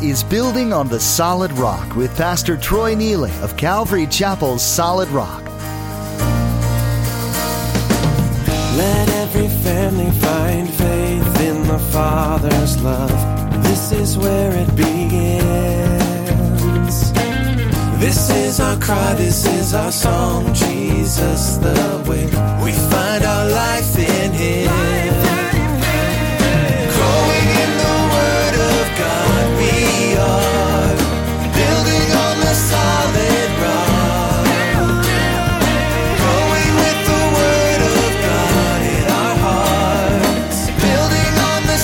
is Building on the Solid Rock with Pastor Troy Neely of Calvary Chapel's Solid Rock. Let every family find faith in the Father's love. This is where it begins. This is our cry, this is our song. Jesus the way. We find our life in Him. Growing in the Word of God, we are building on the solid rock. Growing with the Word of God in our hearts, building on the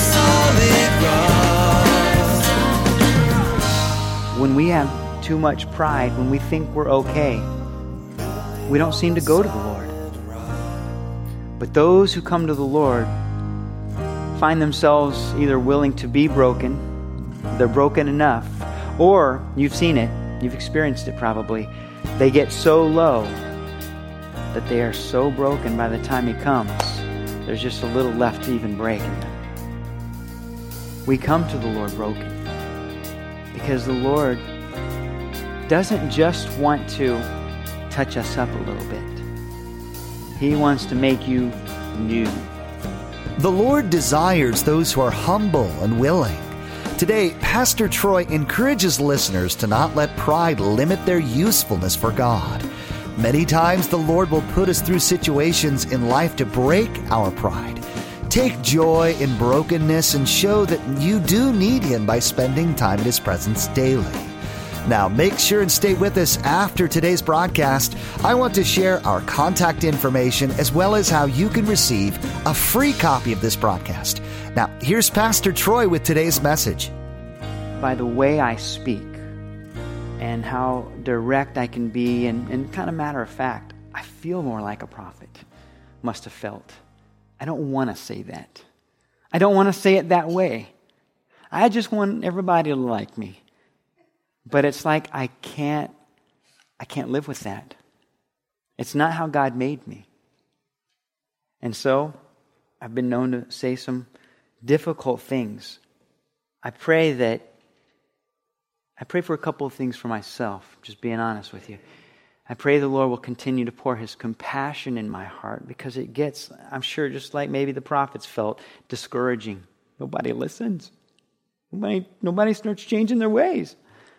solid rock. When we have too much pride, when we think we're okay, we don't seem to go to the Lord. But those who come to the Lord find themselves either willing to be broken, they're broken enough, or you've seen it, you've experienced it probably, they get so low that they are so broken by the time He comes, there's just a little left to even break in them. We come to the Lord broken because the Lord doesn't just want to touch us up a little bit. He wants to make you new. The Lord desires those who are humble and willing. Today, Pastor Troy encourages listeners to not let pride limit their usefulness for God. Many times the Lord will put us through situations in life to break our pride. Take joy in brokenness and show that you do need Him by spending time in His presence daily. Now, make sure and stay with us after today's broadcast. I want to share our contact information as well as how you can receive a free copy of this broadcast. Now, here's Pastor Troy with today's message. By the way I speak and how direct I can be and kind of matter of fact, I feel more like a prophet must have felt. I don't want to say that. I don't want to say it that way. I just want everybody to like me. But it's like I can't live with that. It's not how God made me. And so I've been known to say some difficult things. I pray for a couple of things for myself, just being honest with you. I pray the Lord will continue to pour His compassion in my heart because it gets, I'm sure, just like maybe the prophets felt, discouraging. Nobody listens. Nobody starts changing their ways.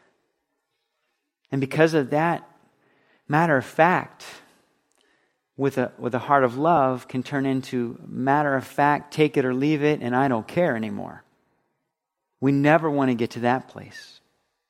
And because of that, matter of fact, with a heart of love can turn into matter of fact, take it or leave it, and I don't care anymore. We never want to get to that place.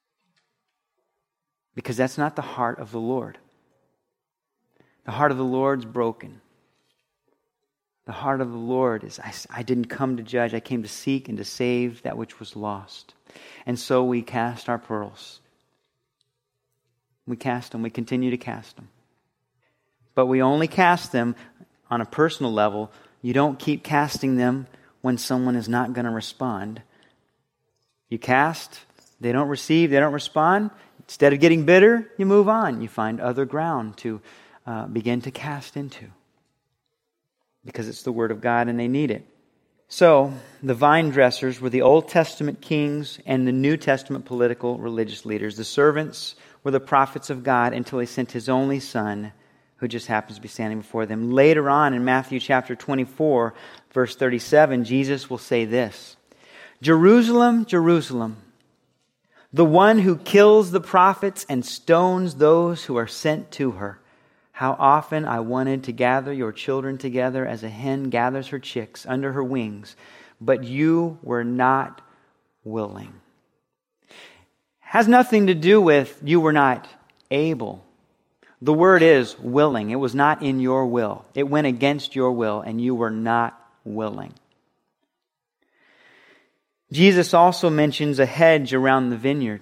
Because that's not the heart of the Lord. The heart of the Lord's broken. The heart of the Lord is, I didn't come to judge, I came to seek and to save that which was lost. And so we cast our pearls. We cast them. We continue to cast them. But we only cast them on a personal level. You don't keep casting them when someone is not going to respond. You cast, they don't receive, they don't respond. Instead of getting bitter, you move on. You find other ground to begin to cast into. Because it's the Word of God and they need it. So, the vine dressers were the Old Testament kings and the New Testament political religious leaders. The servants were the prophets of God until He sent His only Son, who just happens to be standing before them. Later on in Matthew chapter 24, verse 37, Jesus will say this, Jerusalem, Jerusalem, the one who kills the prophets and stones those who are sent to her. How often I wanted to gather your children together as a hen gathers her chicks under her wings, but you were not willing. Has nothing to do with you were not able. The word is willing. It was not in your will. It went against your will, and you were not willing. Jesus also mentions a hedge around the vineyard.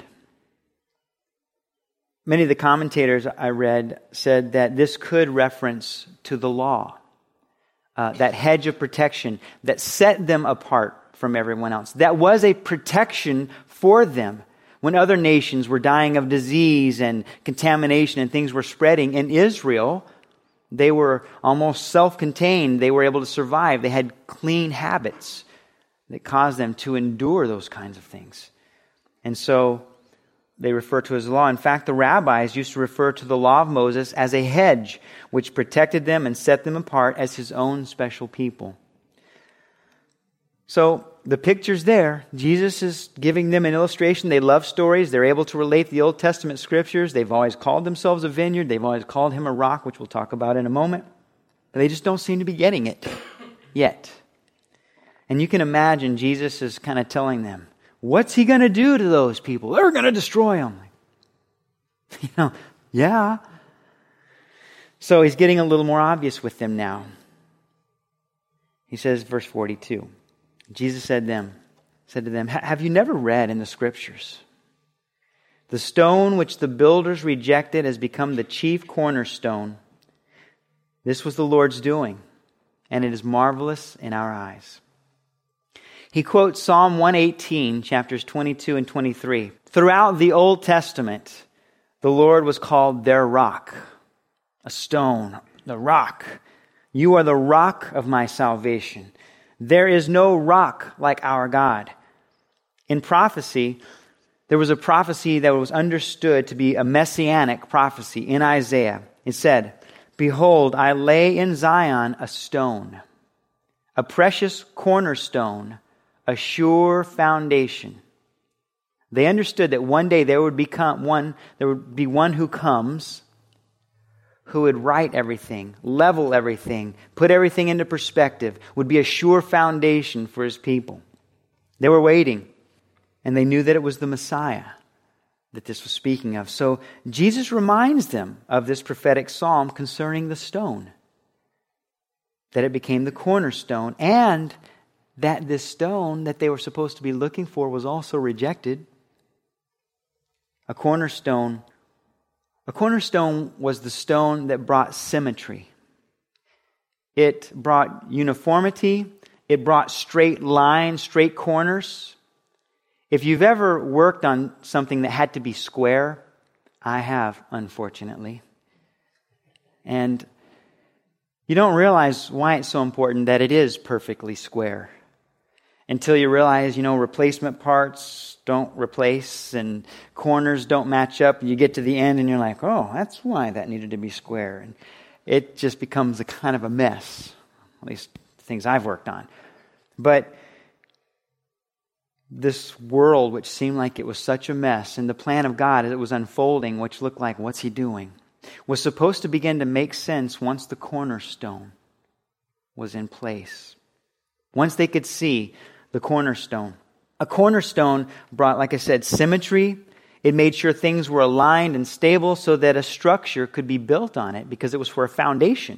Many of the commentators I read said that this could reference to the law, that hedge of protection that set them apart from everyone else. That was a protection for them. When other nations were dying of disease and contamination and things were spreading, in Israel, they were almost self-contained. They were able to survive. They had clean habits that caused them to endure those kinds of things. And so they refer to as law. In fact, the rabbis used to refer to the law of Moses as a hedge, which protected them and set them apart as his own special people. So the picture's there. Jesus is giving them an illustration. They love stories. They're able to relate the Old Testament scriptures. They've always called themselves a vineyard. They've always called him a rock, which we'll talk about in a moment. But they just don't seem to be getting it yet. And you can imagine Jesus is kind of telling them, what's he going to do to those people? They're going to destroy them. Yeah. So he's getting a little more obvious with them now. He says, verse 42, Jesus said to them, have you never read in the scriptures? The stone which the builders rejected has become the chief cornerstone. This was the Lord's doing, and it is marvelous in our eyes. He quotes Psalm 118, chapters 22 and 23. Throughout the Old Testament, the Lord was called their rock, a stone, the rock. You are the rock of my salvation. There is no rock like our God. In prophecy, there was a prophecy that was understood to be a messianic prophecy in Isaiah. It said, behold, I lay in Zion a stone, a precious cornerstone, a sure foundation. They understood that one day there would be one who comes who would right everything, level everything, put everything into perspective, would be a sure foundation for his people. They were waiting, and they knew that it was the Messiah that this was speaking of. So Jesus reminds them of this prophetic psalm concerning the stone, that it became the cornerstone, and that this stone that they were supposed to be looking for was also rejected. A cornerstone was the stone that brought symmetry. It brought uniformity. It brought straight lines, straight corners. If you've ever worked on something that had to be square, I have, unfortunately. And you don't realize why it's so important that it is perfectly square until you realize, replacement parts don't replace and corners don't match up. And you get to the end and you're like, oh, that's why that needed to be square. And it just becomes a kind of a mess, at least things I've worked on. But this world, which seemed like it was such a mess, and the plan of God as it was unfolding, which looked like, what's he doing, was supposed to begin to make sense once the cornerstone was in place. Once they could see the cornerstone. A cornerstone brought, like I said, symmetry. It made sure things were aligned and stable so that a structure could be built on it because it was for a foundation.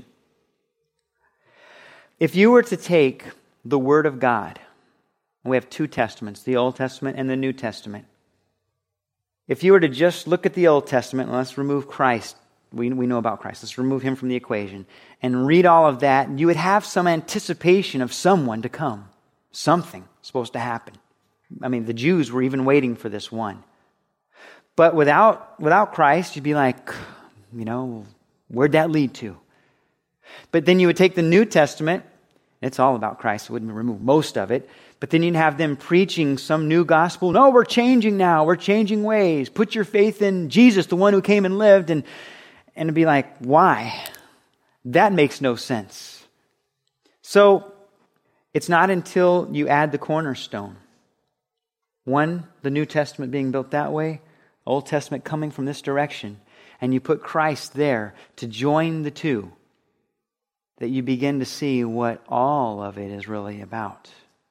If you were to take the Word of God, we have two testaments, the Old Testament and the New Testament. If you were to just look at the Old Testament, and let's remove Christ, we know about Christ, let's remove him from the equation, and read all of that, you would have some anticipation of someone to come. Something supposed to happen. I mean, the Jews were even waiting for this one. But without Christ, you'd be like, where'd that lead to? But then you would take the New Testament, it's all about Christ, it wouldn't remove most of it, but then you'd have them preaching some new gospel. No, we're changing now, we're changing ways. Put your faith in Jesus, the one who came and lived, and it'd be like, why? That makes no sense. So, it's not until you add the cornerstone. One, the New Testament being built that way, Old Testament coming from this direction, and you put Christ there to join the two, that you begin to see what all of it is really about.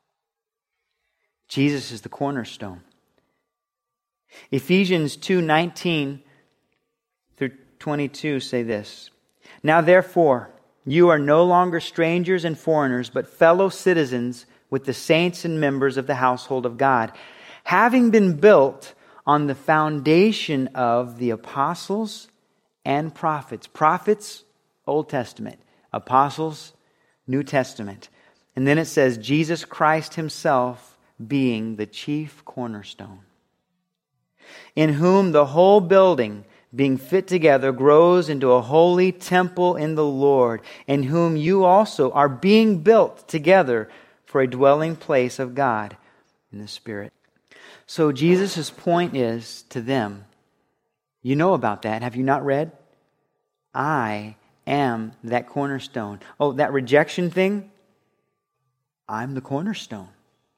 Jesus is the cornerstone. Ephesians 2:19 through 22 say this, now therefore, you are no longer strangers and foreigners, but fellow citizens with the saints and members of the household of God, having been built on the foundation of the apostles and prophets. Prophets, Old Testament. Apostles, New Testament. And then it says, Jesus Christ himself being the chief cornerstone, in whom the whole building, being fit together, grows into a holy temple in the Lord, in whom you also are being built together for a dwelling place of God in the Spirit. So Jesus' point is to them, you know about that. Have you not read? I am that cornerstone. Oh, that rejection thing? I'm the cornerstone.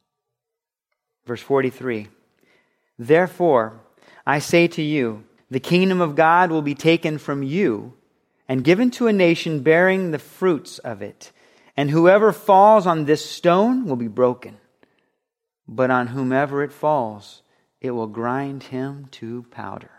Verse 43. Therefore, I say to you, the kingdom of God will be taken from you and given to a nation bearing the fruits of it. And whoever falls on this stone will be broken. But on whomever it falls, it will grind him to powder.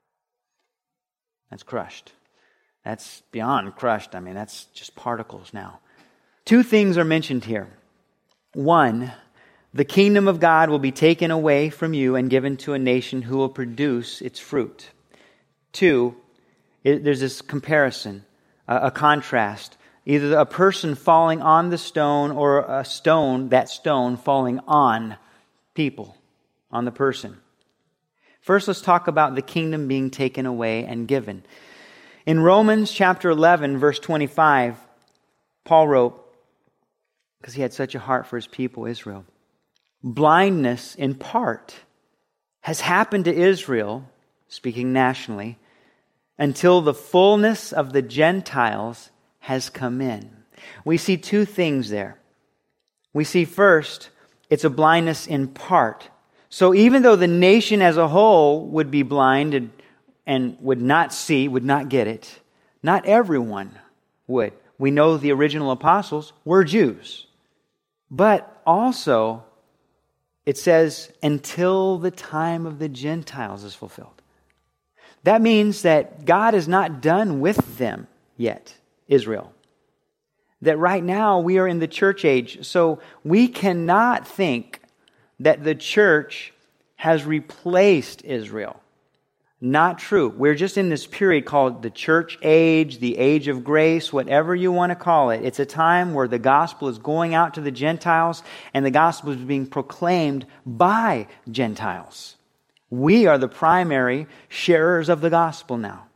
That's crushed. That's beyond crushed. I mean, that's just particles now. Two things are mentioned here. One, the kingdom of God will be taken away from you and given to a nation who will produce its fruit. Two, there's this comparison, a contrast. Either a person falling on the stone or that stone falling on people, on the person. First, let's talk about the kingdom being taken away and given. In Romans chapter 11, verse 25, Paul wrote, because he had such a heart for his people, Israel, blindness in part has happened to Israel, speaking nationally, until the fullness of the Gentiles has come in. We see two things there. We see first, it's a blindness in part. So even though the nation as a whole would be blind and would not see, would not get it, not everyone would. We know the original apostles were Jews. But also, it says, until the time of the Gentiles is fulfilled. That means that God is not done with them yet, Israel. That right now we are in the church age, so we cannot think that the church has replaced Israel. Not true. We're just in this period called the church age, the age of grace, whatever you want to call it. It's a time where the gospel is going out to the Gentiles and the gospel is being proclaimed by Gentiles. We are the primary sharers of the gospel now.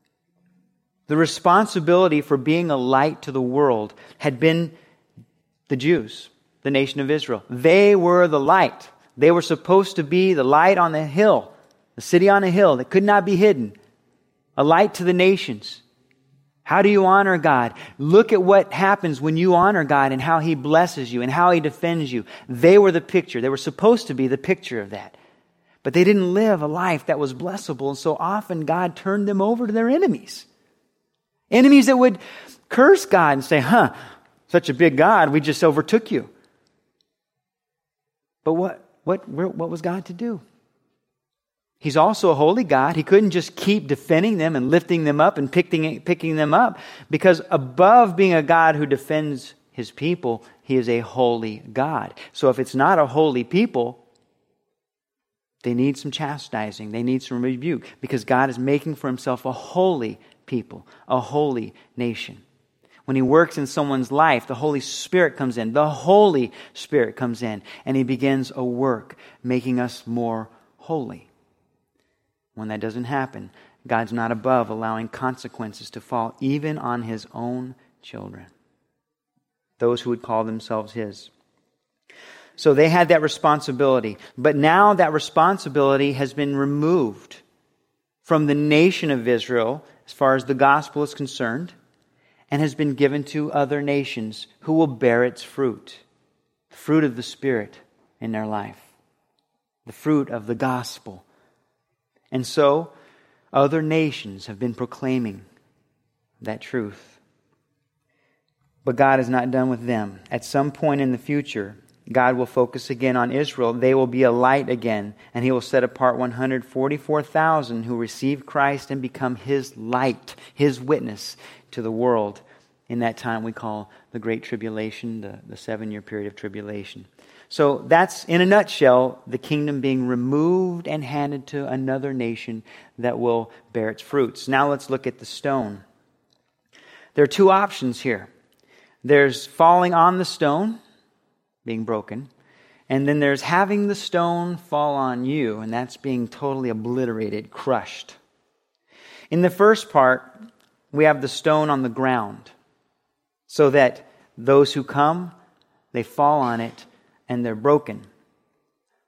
The responsibility for being a light to the world had been the Jews, the nation of Israel. They were the light. They were supposed to be the light on the hill, the city on a hill that could not be hidden, a light to the nations. How do you honor God? Look at what happens when you honor God and how He blesses you and how He defends you. They were the picture. They were supposed to be the picture of that. But they didn't live a life that was blessable, and so often God turned them over to their enemies. Enemies that would curse God and say, such a big God, we just overtook you. But what was God to do? He's also a holy God. He couldn't just keep defending them and lifting them up and picking them up, because above being a God who defends His people, He is a holy God. So if it's not a holy people, they need some chastising. They need some rebuke, because God is making for Himself a holy people, a holy nation. When He works in someone's life, the Holy Spirit comes in. The Holy Spirit comes in, and He begins a work making us more holy. When that doesn't happen, God's not above allowing consequences to fall even on His own children, those who would call themselves His. So they had that responsibility. But now that responsibility has been removed from the nation of Israel as far as the gospel is concerned, and has been given to other nations who will bear its fruit. The fruit of the Spirit in their life. The fruit of the gospel. And so, other nations have been proclaiming that truth. But God is not done with them. At some point in the future, God will focus again on Israel. They will be a light again, and He will set apart 144,000 who receive Christ and become His light, His witness to the world. In that time we call the Great Tribulation, the 7-year period of tribulation. So that's, in a nutshell, the kingdom being removed and handed to another nation that will bear its fruits. Now let's look at the stone. There are two options here. There's falling on the stone, being broken, and then there's having the stone fall on you, and that's being totally obliterated, crushed. In the first part, we have the stone on the ground, so that those who come, they fall on it, and they're broken.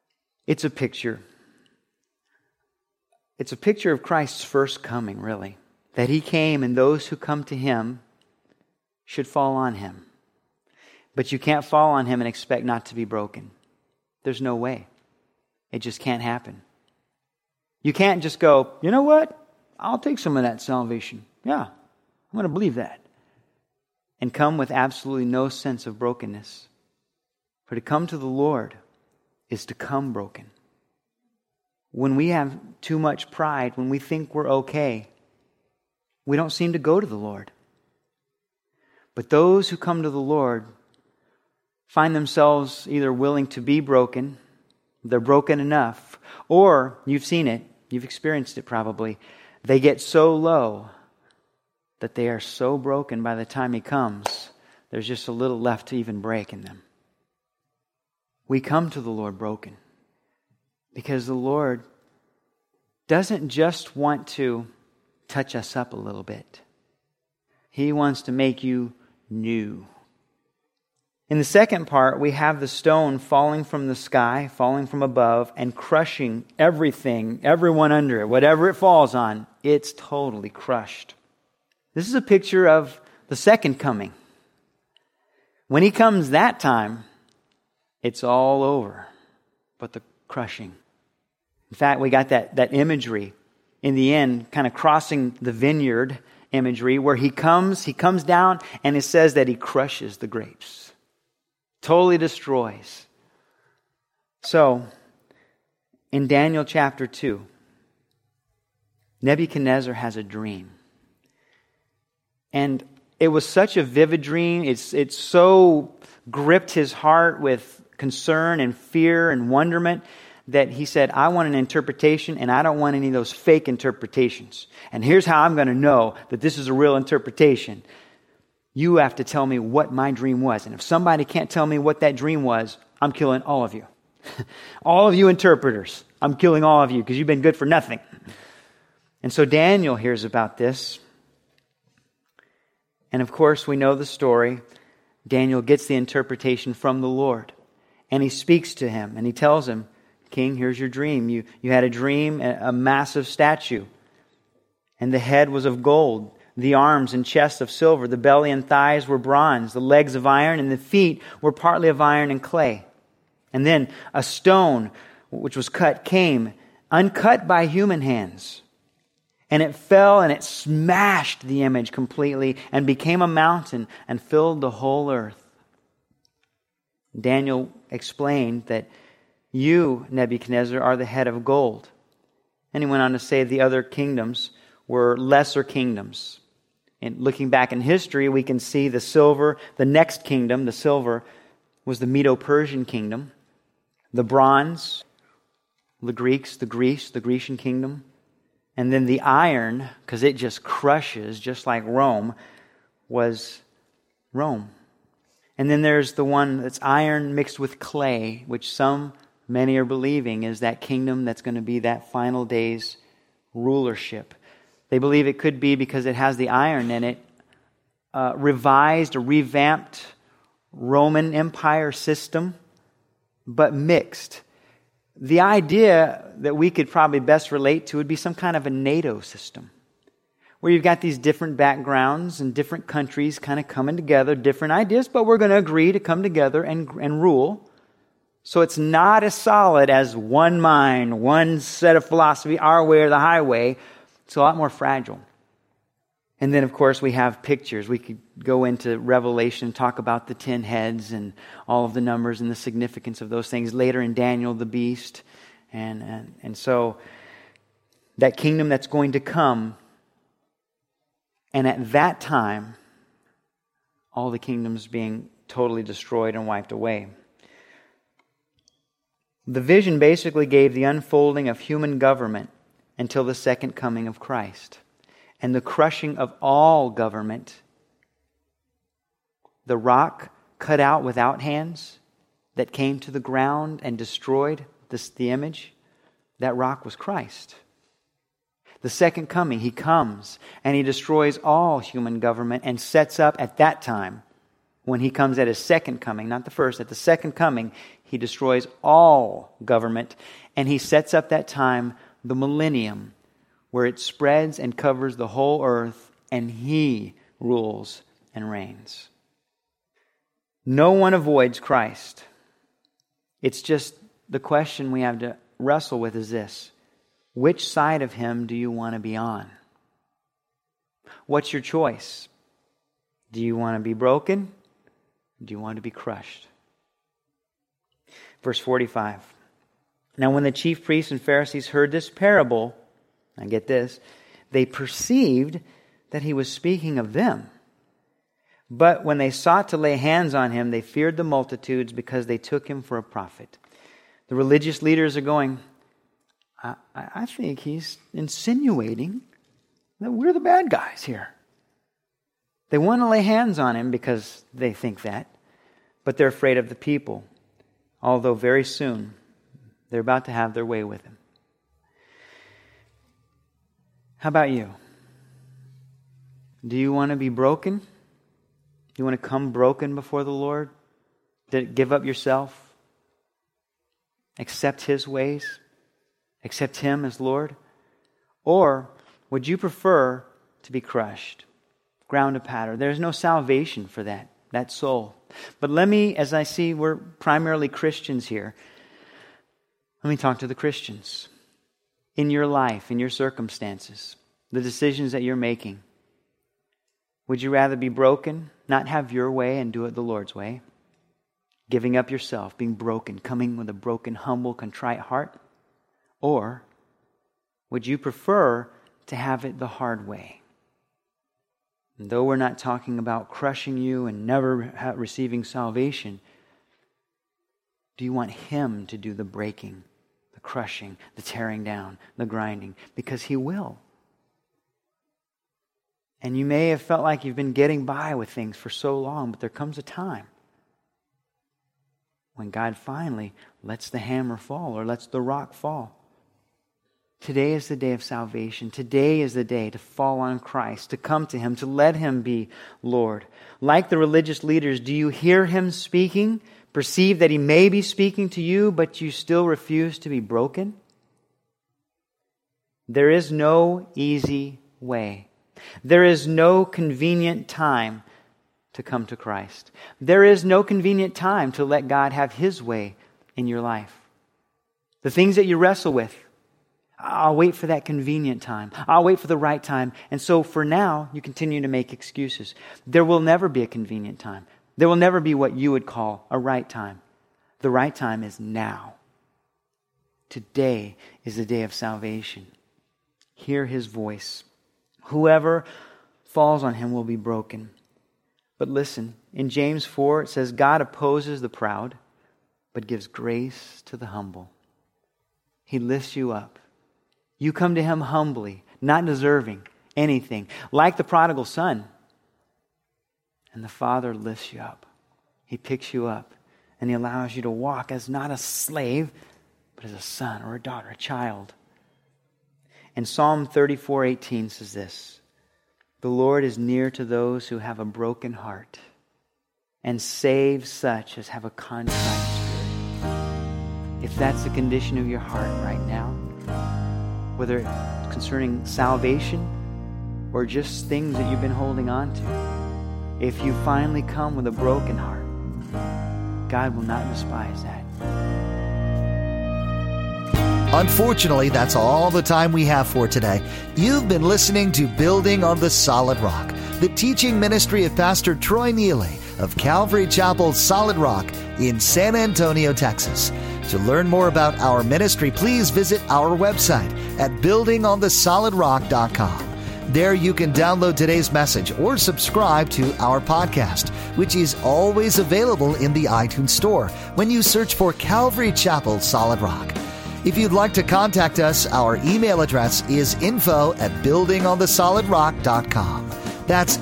It's a picture. It's a picture of Christ's first coming, really. That He came and those who come to Him should fall on Him. But you can't fall on Him and expect not to be broken. There's no way. It just can't happen. You can't just go, you know what? I'll take some of that salvation. Yeah, I'm going to believe that. And come with absolutely no sense of brokenness. For to come to the Lord is to come broken. When we have too much pride, when we think we're okay, we don't seem to go to the Lord. But those who come to the Lord find themselves either willing to be broken, they're broken enough, or you've seen it, you've experienced it probably, they get so low that they are so broken by the time He comes, there's just a little left to even break in them. We come to the Lord broken because the Lord doesn't just want to touch us up a little bit. He wants to make you new. In the second part, we have the stone falling from the sky, falling from above, and crushing everything, everyone under it. Whatever it falls on, it's totally crushed. This is a picture of the second coming. When He comes that time, it's all over, but the crushing. In fact, we got that imagery in the end, kind of crossing the vineyard imagery, where He comes down, and it says that He crushes the grapes. Totally destroys. So, in Daniel chapter 2, Nebuchadnezzar has a dream. And it was such a vivid dream. It so gripped his heart with concern and fear and wonderment that he said, I want an interpretation, and I don't want any of those fake interpretations. And here's how I'm going to know that this is a real interpretation. You have to tell me what my dream was. And if somebody can't tell me what that dream was, I'm killing all of you. All of you interpreters. I'm killing all of you because you've been good for nothing. And so Daniel hears about this. And of course, we know the story. Daniel gets the interpretation from the Lord. And he speaks to him. And he tells him, King, here's your dream. You had a dream, a massive statue. And the head was of gold. The arms and chest of silver, the belly and thighs were bronze, the legs of iron, and the feet were partly of iron and clay. And then a stone which was cut came, uncut by human hands. And it fell and it smashed the image completely and became a mountain and filled the whole earth. Daniel explained that you, Nebuchadnezzar, are the head of gold. And he went on to say the other kingdoms were lesser kingdoms. And looking back in history, we can see the silver, the next kingdom, the silver, was the Medo-Persian kingdom. The bronze, the Greeks, the Grecian kingdom. And then the iron, because it just crushes, just like Rome, was Rome. And then there's the one that's iron mixed with clay, which many are believing is that kingdom that's going to be that final day's rulership. They believe it could be because it has the iron in it, revised or revamped Roman Empire system, but mixed. The idea that we could probably best relate to would be some kind of a NATO system, where you've got these different backgrounds and different countries kind of coming together, different ideas, but we're going to agree to come together and rule. So it's not as solid as one mind, one set of philosophy, our way or the highway. It's a lot more fragile. And then, of course, we have pictures. We could go into Revelation and talk about the 10 heads and all of the numbers and the significance of those things. Later in Daniel, the beast. And so that kingdom that's going to come. And at that time, all the kingdoms being totally destroyed and wiped away. The vision basically gave the unfolding of human government until the second coming of Christ. And the crushing of all government. The rock cut out without hands that came to the ground and destroyed the image, that rock was Christ. The second coming, He comes and He destroys all human government and sets up at that time, when He comes at His second coming, not the first, at the second coming, He destroys all government, and he sets up that time, the millennium, where it spreads and covers the whole earth, and he rules and reigns. No one avoids Christ. It's just the question we have to wrestle with is this: which side of him do you want to be on? What's your choice? Do you want to be broken? Do you want to be crushed? Verse 45. Now when the chief priests and Pharisees heard this parable, and get this, they perceived that he was speaking of them. But when they sought to lay hands on him, they feared the multitudes because they took him for a prophet. The religious leaders are going, I think he's insinuating that we're the bad guys here. They want to lay hands on him because they think that, but they're afraid of the people, although very soon they're about to have their way with him. How about you? Do you want to be broken? Do you want to come broken before the Lord? Give up yourself? Accept his ways? Accept him as Lord? Or would you prefer to be crushed, ground to powder? There's no salvation for that soul. But let me, as I see we're primarily Christians here, let me talk to the Christians. In your life, in your circumstances, the decisions that you're making, would you rather be broken, not have your way and do it the Lord's way? Giving up yourself, being broken, coming with a broken, humble, contrite heart? Or would you prefer to have it the hard way? And though we're not talking about crushing you and never receiving salvation, do you want him to do the breaking, the crushing, the tearing down, the grinding? Because he will. And you may have felt like you've been getting by with things for so long, but there comes a time when God finally lets the hammer fall or lets the rock fall. Today is the day of salvation. Today is the day to fall on Christ, to come to him, to let him be Lord. Like the religious leaders, do you hear him speaking? Perceive that he may be speaking to you, but you still refuse to be broken? There is no easy way. There is no convenient time to come to Christ. There is no convenient time to let God have his way in your life. The things that you wrestle with, I'll wait for that convenient time. I'll wait for the right time. And so for now, you continue to make excuses. There will never be a convenient time. There will never be what you would call a right time. The right time is now. Today is the day of salvation. Hear his voice. Whoever falls on him will be broken. But listen, in James 4, it says, God opposes the proud, but gives grace to the humble. He lifts you up. You come to him humbly, not deserving anything, like the prodigal son. And the Father lifts you up. He picks you up, and he allows you to walk as not a slave, but as a son or a daughter, a child. And Psalm 34:18 says this: the Lord is near to those who have a broken heart and saves such as have a contrite spirit. If that's the condition of your heart right now, whether concerning salvation or just things that you've been holding on to, if you finally come with a broken heart, God will not despise that. Unfortunately, that's all the time we have for today. You've been listening to Building on the Solid Rock, the teaching ministry of Pastor Troy Neely of Calvary Chapel Solid Rock in San Antonio, Texas. To learn more about our ministry, please visit our website at buildingonthesolidrock.com. There you can download today's message or subscribe to our podcast, which is always available in the iTunes Store when you search for Calvary Chapel Solid Rock. If you'd like to contact us, our email address is info@buildingonthesolidrock.com. That's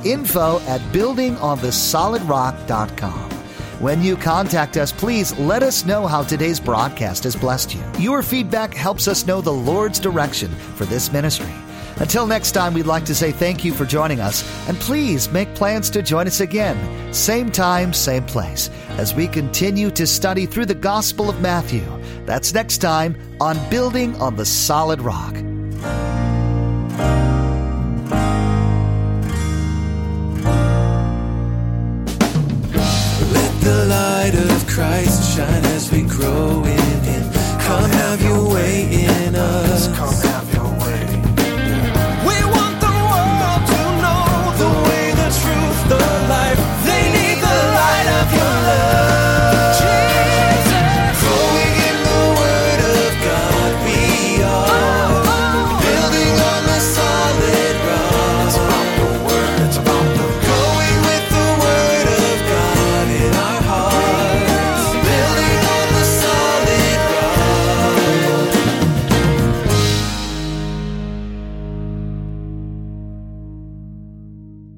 info@buildingonthesolidrock.com. When you contact us, please let us know how today's broadcast has blessed you. Your feedback helps us know the Lord's direction for this ministry. Until next time, we'd like to say thank you for joining us, and please make plans to join us again, same time, same place, as we continue to study through the Gospel of Matthew. That's next time on Building on the Solid Rock. Let the light of Christ shine as we grow in